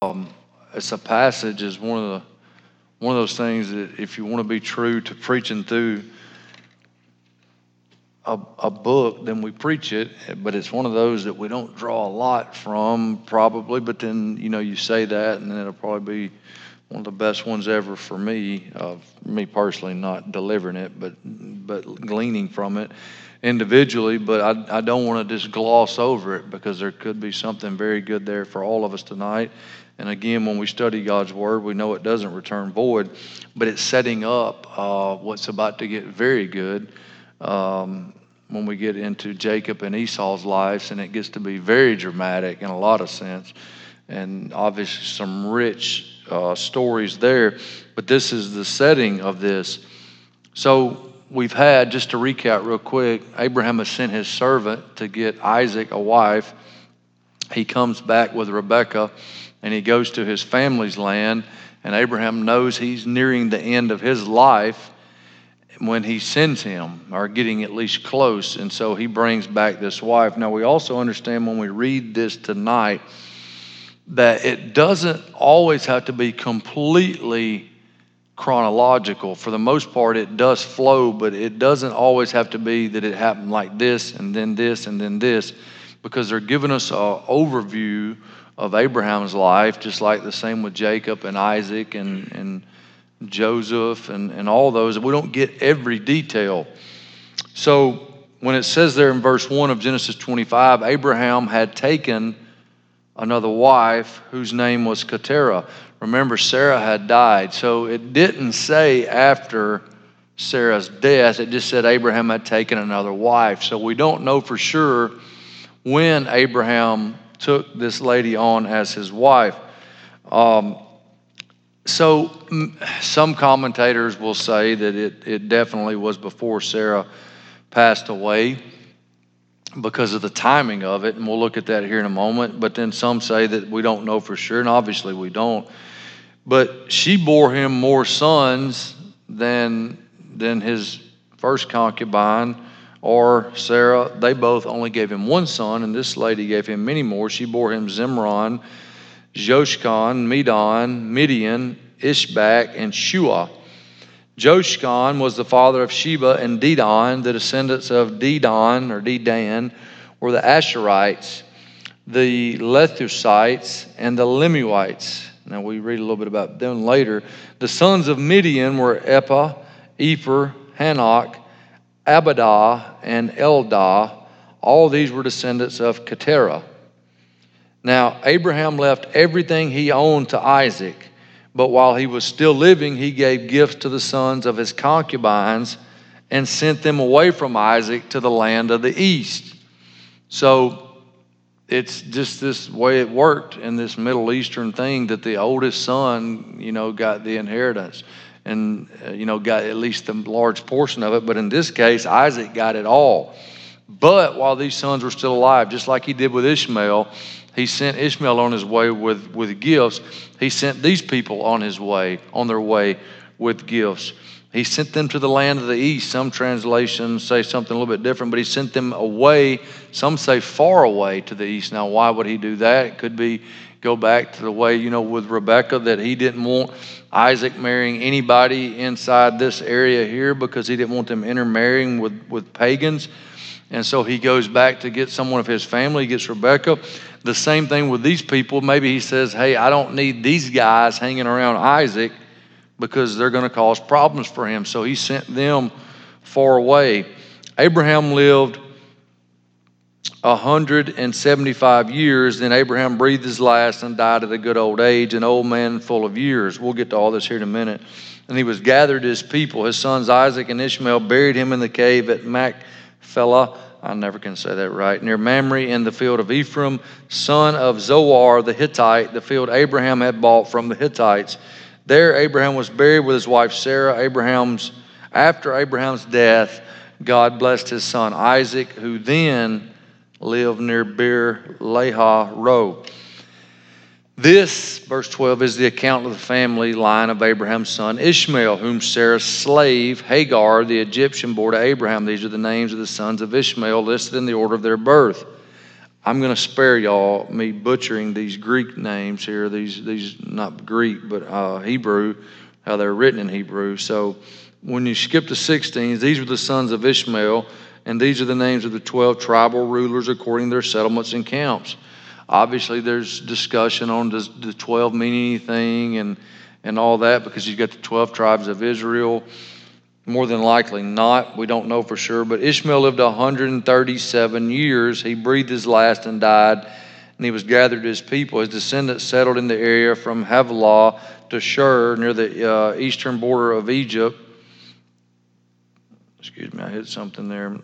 It's a passage is one of those things that if you want to be true to preaching through a book, then we preach it. But it's one of those that we don't draw a lot from, probably. But then you say that, and then it'll probably be one of the best ones ever for me. Me personally, not delivering it, but gleaning from it individually. But I don't want to just gloss over it, because there could be something very good there for all of us tonight. And again, when we study God's Word, we know it doesn't return void, but it's setting up what's about to get very good when we get into Jacob and Esau's lives, and it gets to be very dramatic in a lot of sense, and obviously some rich stories there. But this is the setting of this. So we've had, just to recap real quick, Abraham has sent his servant to get Isaac a wife. He comes back with Rebekah, and he goes to his family's land, and Abraham knows he's nearing the end of his life when he sends him, or getting at least close, and so he brings back this wife. Now, we also understand when we read this tonight that it doesn't always have to be completely chronological. For the most part, it does flow, but it doesn't always have to be that it happened like this, and then this, and then this, because they're giving us an overview of Abraham's life, just like the same with Jacob and Isaac and Joseph and all those. We don't get every detail. So when it says there in verse 1 of Genesis 25, Abraham had taken another wife whose name was Keturah. Remember, Sarah had died. So it didn't say after Sarah's death. It just said Abraham had taken another wife. So we don't know for sure when Abraham took this lady on as his wife. So some commentators will say that it definitely was before Sarah passed away because of the timing of it, and we'll look at that here in a moment. But then some say that we don't know for sure, and obviously we don't. But she bore him more sons than his first concubine, or Sarah. They both only gave him one son, and this lady gave him many more. She bore him Zimron, Joshkan, Medan, Midian, Ishbak, and Shua. Joshkan was the father of Sheba and Dedan. The descendants of Dedan were the Asherites, the Lethusites, and the Lemuites. Now we read a little bit about them later. The sons of Midian were Ephah, Epher, Hanok, Abadah, and Eldah. All these were descendants of Keturah. Now, Abraham left everything he owned to Isaac, but while he was still living, he gave gifts to the sons of his concubines and sent them away from Isaac to the land of the east. So it's just this way it worked in this Middle Eastern thing, that the oldest son, got the inheritance and, got at least a large portion of it. But in this case, Isaac got it all. But while these sons were still alive, just like he did with Ishmael, he sent Ishmael on his way with gifts. He sent these people on their way with gifts. He sent them to the land of the east. Some translations say something a little bit different, but he sent them away. Some say far away to the east. Now, why would he do that? It could be go back to the way, with Rebekah, that he didn't want Isaac marrying anybody inside this area here because he didn't want them intermarrying with pagans. And so he goes back to get someone of his family. He gets Rebekah. The same thing with these people. Maybe he says, hey, I don't need these guys hanging around Isaac because they're going to cause problems for him. So he sent them far away. Abraham lived 175 years. Then Abraham breathed his last and died at a good old age, an old man full of years. We'll get to all this here in a minute. And he was gathered his people. His sons Isaac and Ishmael buried him in the cave at Machpelah. I never can say that right. Near Mamre in the field of Ephraim, son of Zoar the Hittite, the field Abraham had bought from the Hittites. There Abraham was buried with his wife Sarah. After Abraham's death, God blessed his son Isaac, who then lived near Beer Lahai Roi. This, verse 12, is the account of the family line of Abraham's son Ishmael, whom Sarah's slave Hagar, the Egyptian, bore to Abraham. These are the names of the sons of Ishmael listed in the order of their birth: I'm going to spare y'all me butchering these Greek names here. These not Greek, but Hebrew, how they're written in Hebrew. So when you skip to 16, these were the sons of Ishmael, and these are the names of the 12 tribal rulers according to their settlements and camps. Obviously, there's discussion on does the 12 mean anything and all that, because you've got the 12 tribes of Israel. More than likely not. We don't know for sure. But Ishmael lived 137 years. He breathed his last and died, and he was gathered to his people. His descendants settled in the area from Havilah to Shur, near the eastern border of Egypt. Excuse me, I hit something there.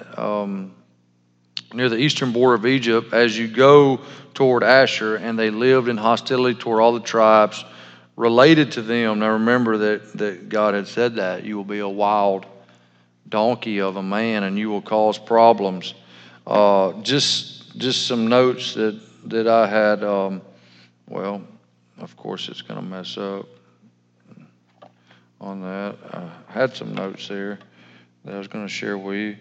Near the eastern border of Egypt, as you go toward Asher, and they lived in hostility toward all the tribes related to them. Now remember that God had said that you will be a wild donkey of a man, and you will cause problems. Just some notes that I had. Well, of course it's going to mess up on that. I had some notes there that I was going to share with you.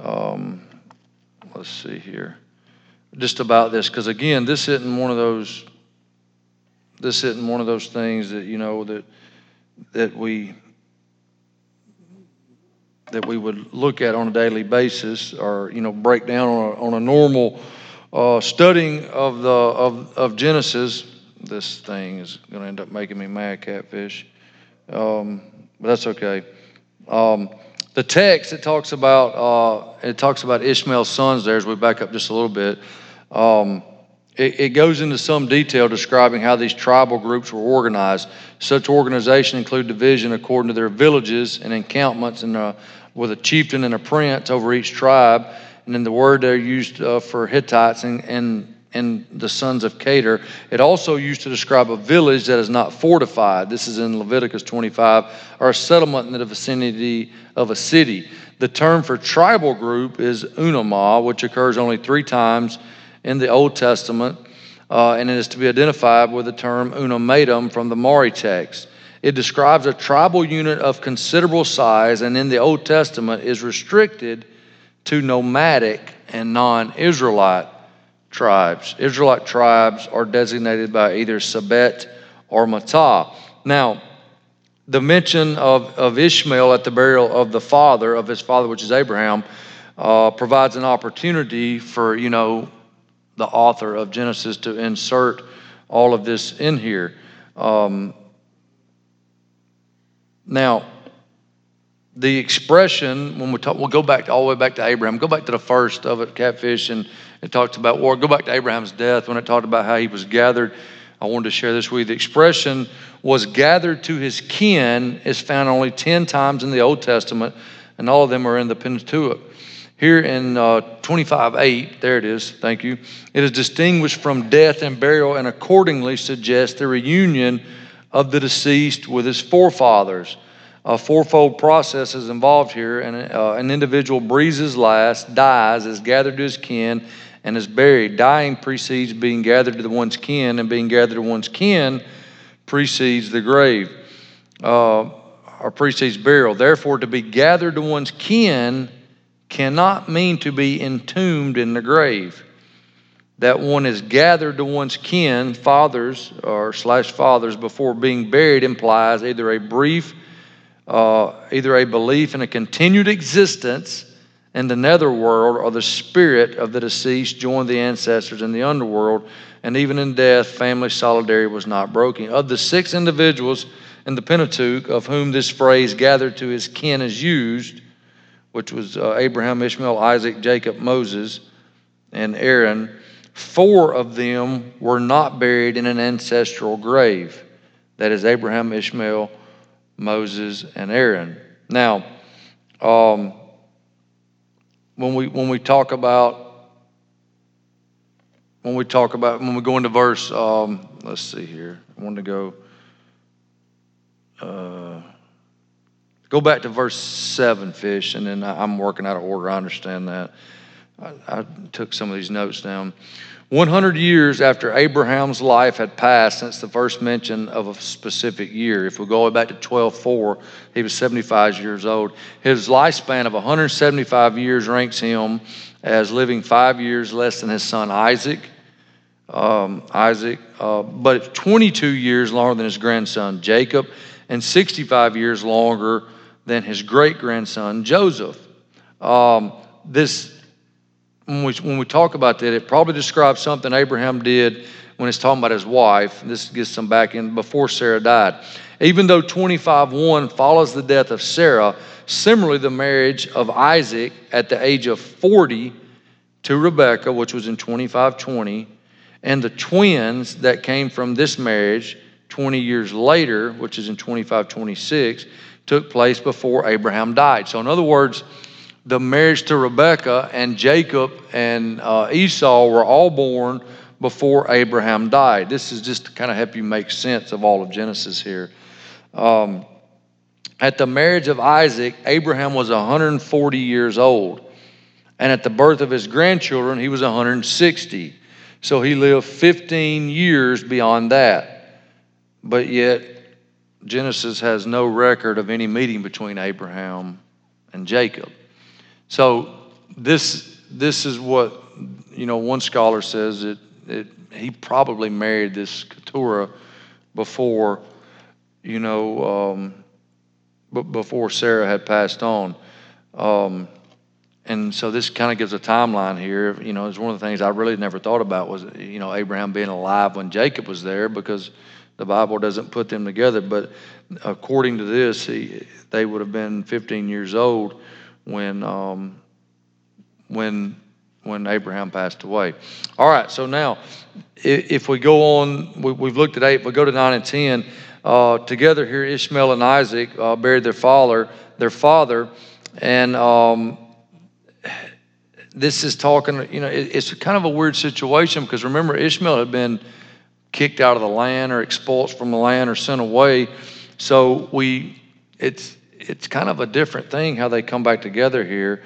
Let's see here, just about this, because again, this isn't one of those things that that we would look at on a daily basis, or break down on a normal studying of Genesis. This thing is going to end up making me mad, Catfish, but that's okay. The text, it talks about Ishmael's sons there. As we back up just a little bit, it goes into some detail describing how these tribal groups were organized. Such organization include division according to their villages and encampments, and with a chieftain and a prince over each tribe. And then the word there used for Hittites and the sons of Cater. It also used to describe a village that is not fortified. This is in Leviticus 25, or a settlement in the vicinity of a city. The term for tribal group is Unamah, which occurs only 3 times in the Old Testament, and it is to be identified with the term Unamatum from the Mari text. It describes a tribal unit of considerable size, and in the Old Testament is restricted to nomadic and non-Israelite tribes. Israelite tribes are designated by either Sabet or Matah. Now, the mention of Ishmael at the burial of his father, which is Abraham, provides an opportunity for, the author of Genesis to insert all of this in here. Now, the expression, when we'll go back all the way back to Abraham. Go back to the first of it, Catfish, and it talks about war. Go back to Abraham's death when it talked about how he was gathered. I wanted to share this with you. The expression was gathered to his kin is found only 10 times in the Old Testament, and all of them are in the Pentateuch. Here in 25:8, there it is, thank you. It is distinguished from death and burial, and accordingly suggests the reunion of the deceased with his forefathers. A fourfold process is involved here, and an individual breathes his last, dies, is gathered to his kin, and is buried. Dying precedes being gathered to the one's kin, and being gathered to one's kin precedes the grave, or precedes burial. Therefore, to be gathered to one's kin cannot mean to be entombed in the grave. That one is gathered to one's kin, fathers or /fathers, before being buried implies either a belief in a continued existence in the netherworld, or the spirit of the deceased joined the ancestors in the underworld, and even in death, family solidarity was not broken. Of the 6 individuals in the Pentateuch of whom this phrase gathered to his kin is used, which was Abraham, Ishmael, Isaac, Jacob, Moses, and Aaron, 4 of them were not buried in an ancestral grave. That is Abraham, Ishmael, Moses, and Aaron. Now, when we go into verse, let's see here. I want to go back to verse 7, Fish, and then I'm working out of order. I understand that. I took some of these notes down. 100 years after Abraham's life had passed since the first mention of a specific year. If we go back to 12:4, he was 75 years old. His lifespan of 175 years ranks him as living 5 years less than his son Isaac. But 22 years longer than his grandson Jacob, and 65 years longer than his great-grandson Joseph. This, when we talk about that, it probably describes something Abraham did when it's talking about his wife. This gets some back in before Sarah died. Even though 25:1 follows the death of Sarah, similarly the marriage of Isaac at the age of 40 to Rebekah, which was in 25:20, and the twins that came from this marriage 20 years later, which is in 25:26, took place before Abraham died. So in other words, the marriage to Rebekah and Jacob and Esau were all born before Abraham died. This is just to kind of help you make sense of all of Genesis here. At the marriage of Isaac, Abraham was 140 years old. And at the birth of his grandchildren, he was 160. So he lived 15 years beyond that. But yet, Genesis has no record of any meeting between Abraham and Jacob. So this is what, one scholar says that he probably married this Keturah before, before Sarah had passed on. And so this kind of gives a timeline here. It's one of the things I really never thought about was, Abraham being alive when Jacob was there, because the Bible doesn't put them together. But according to this, they would have been 15 years old when Abraham passed away. All right, so now if we go on, we've looked at 8, we go to 9 and 10. Together here, Ishmael and Isaac buried their father, and this is talking, it's kind of a weird situation, because remember, Ishmael had been kicked out of the land or expulsed from the land or sent away. So it's kind of a different thing how they come back together here.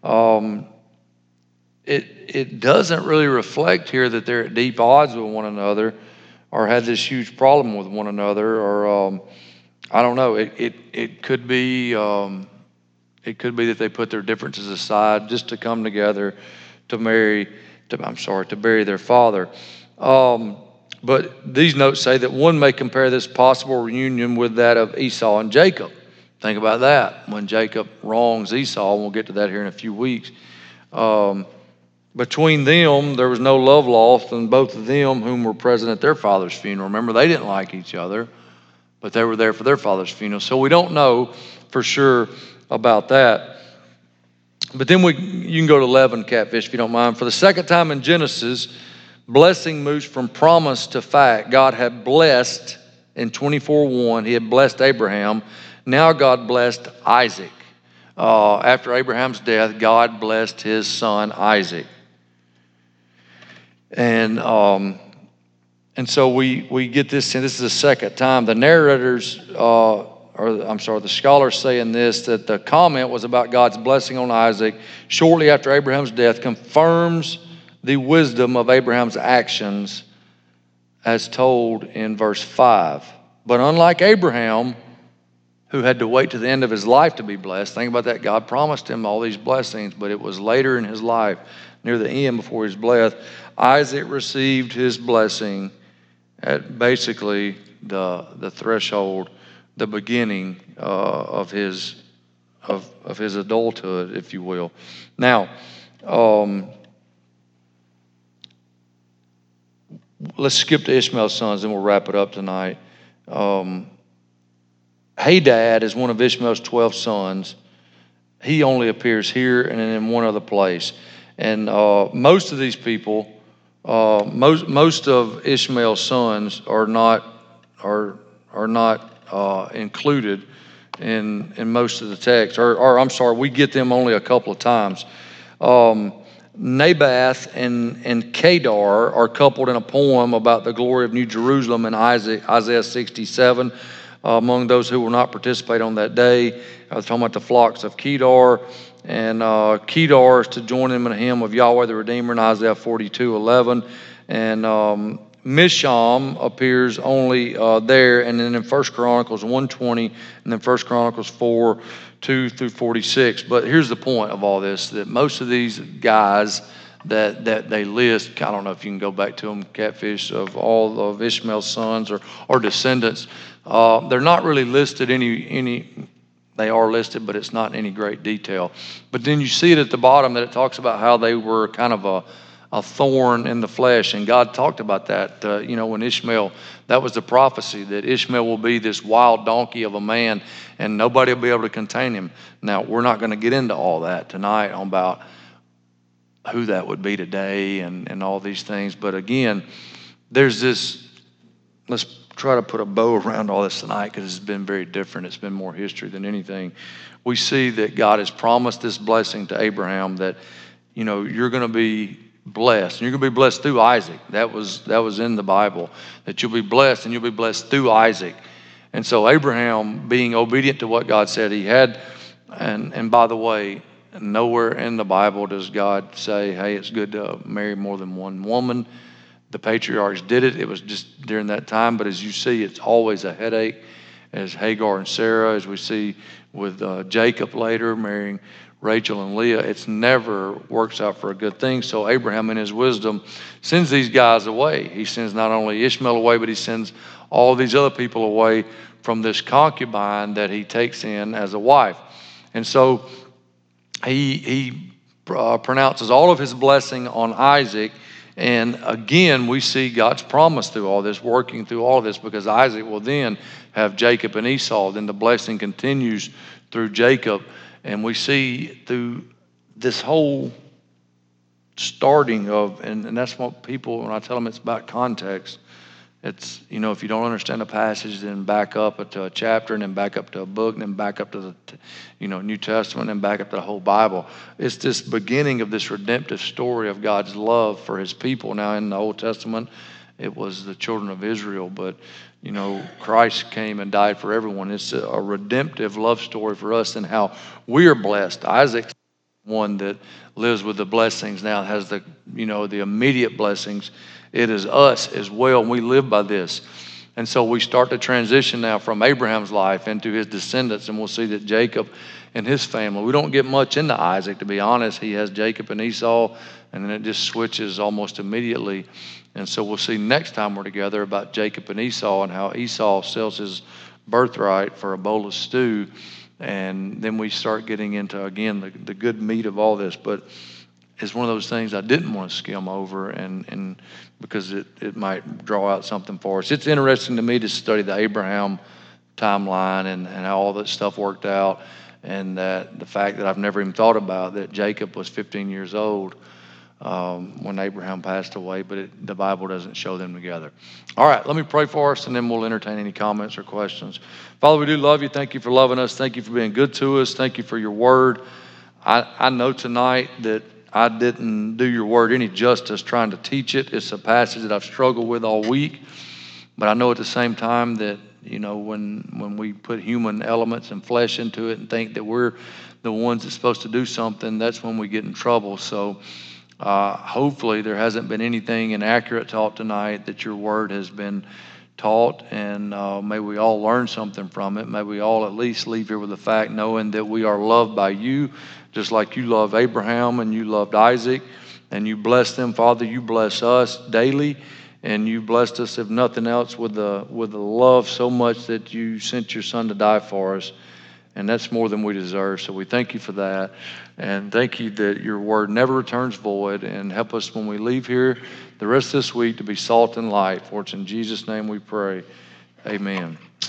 It doesn't really reflect here that they're at deep odds with one another or had this huge problem with one another, or I don't know. It could be that they put their differences aside just to come together to bury their father. But these notes say that one may compare this possible reunion with that of Esau and Jacob. Think about that. When Jacob wrongs Esau, and we'll get to that here in a few weeks. Between them, there was no love lost, and both of them whom were present at their father's funeral. Remember, they didn't like each other, but they were there for their father's funeral. So we don't know for sure about that. But then you can go to 11, Catfish, if you don't mind. For the second time in Genesis, blessing moves from promise to fact. God had blessed in 24:1. He had blessed Abraham. Now God blessed Isaac. After Abraham's death, God blessed his son Isaac. And so we get this, and this is the second time. The narrators, the scholars saying this, that the comment was about God's blessing on Isaac shortly after Abraham's death, confirms the wisdom of Abraham's actions as told in verse 5. But unlike Abraham, who had to wait to the end of his life to be blessed, think about that. God promised him all these blessings, but it was later in his life, near the end before he was blessed. Isaac received his blessing at basically the threshold, the beginning of his adulthood, if you will. Now, let's skip to Ishmael's sons, and we'll wrap it up tonight. Hadad is one of Ishmael's 12 sons. He only appears here and in one other place. And most of these people, most of Ishmael's sons are not included in most of the text. Or I'm sorry, we get them only a couple of times. Nabath and Kedar are coupled in a poem about the glory of New Jerusalem in Isaiah 67. Among those who will not participate on that day, I was talking about the flocks of Kedar, and Kedar is to join him in a hymn of Yahweh the Redeemer in Isaiah 42:11, and Misham appears only there, and then in 1 Chronicles 1:20, and then 1 Chronicles 42 through 46. But here's the point of all this, that most of these guys that they list, I don't know if you can go back to them, catfish, of all of Ishmael's sons or descendants, they're not really listed any. They are listed, but it's not in any great detail. But then you see it at the bottom that it talks about how they were kind of a thorn in the flesh. And God talked about that, when Ishmael, that was the prophecy, that Ishmael will be this wild donkey of a man and nobody will be able to contain him. Now, we're not going to get into all that tonight about who that would be today and all these things. But again, there's this, let's try to put a bow around all this tonight because it's been very different. It's been more history than anything. We see that God has promised this blessing to Abraham that, you're going to be blessed. And you're going to be blessed through Isaac. That was in the Bible, that you'll be blessed and you'll be blessed through Isaac. And so Abraham, being obedient to what God said, he had, and by the way, nowhere in the Bible does God say, hey, it's good to marry more than one woman. The patriarchs did it. It was just during that time. But as you see, it's always a headache, as Hagar and Sarah, as we see with Jacob later marrying Rachel and Leah. It's never works out for a good thing. So Abraham, in his wisdom, sends these guys away. He sends not only Ishmael away, but he sends all these other people away from this concubine that he takes in as a wife. And so he pronounces all of his blessing on Isaac. And again, we see God's promise through all this, working through all of this, because Isaac will then have Jacob and Esau. Then the blessing continues through Jacob. And we see through this whole starting of, and that's what people, when I tell them it's about context, it's, if you don't understand a passage, then back up to a chapter, and then back up to a book, and then back up to the, New Testament, and back up to the whole Bible. It's this beginning of this redemptive story of God's love for his people. Now, in the Old Testament, it was the children of Israel, but, Christ came and died for everyone. It's a redemptive love story for us and how we are blessed. Isaac's one that lives with the blessings now, has the immediate blessings. It is us as well, and we live by this. And so we start to transition now from Abraham's life into his descendants, and we'll see that Jacob and his family, we don't get much into Isaac, to be honest. He has Jacob and Esau, and then it just switches almost immediately. And so we'll see next time we're together about Jacob and Esau and how Esau sells his birthright for a bowl of stew. And then we start getting into, again, the good meat of all this. But it's one of those things I didn't want to skim over, and because it might draw out something for us. It's interesting to me to study the Abraham timeline and how all that stuff worked out, and that the fact that I've never even thought about that Jacob was 15 years old when Abraham passed away, but the Bible doesn't show them together. All right, let me pray for us, and then we'll entertain any comments or questions. Father, we do love you. Thank you for loving us. Thank you for being good to us. Thank you for your word. I know tonight that I didn't do your word any justice trying to teach it. It's a passage that I've struggled with all week, but I know at the same time that, when we put human elements and flesh into it and think that we're the ones that's supposed to do something, that's when we get in trouble. So hopefully there hasn't been anything inaccurate taught tonight, that your word has been taught, and may we all learn something from it. May we all at least leave here with the fact, knowing that we are loved by you, just like you love Abraham and you loved Isaac, and you bless them, Father. You bless us daily, and you blessed us, if nothing else, with the love so much that you sent your son to die for us. And that's more than we deserve. So we thank you for that. And thank you that your word never returns void. And help us when we leave here the rest of this week to be salt and light. For it's in Jesus' name we pray. Amen.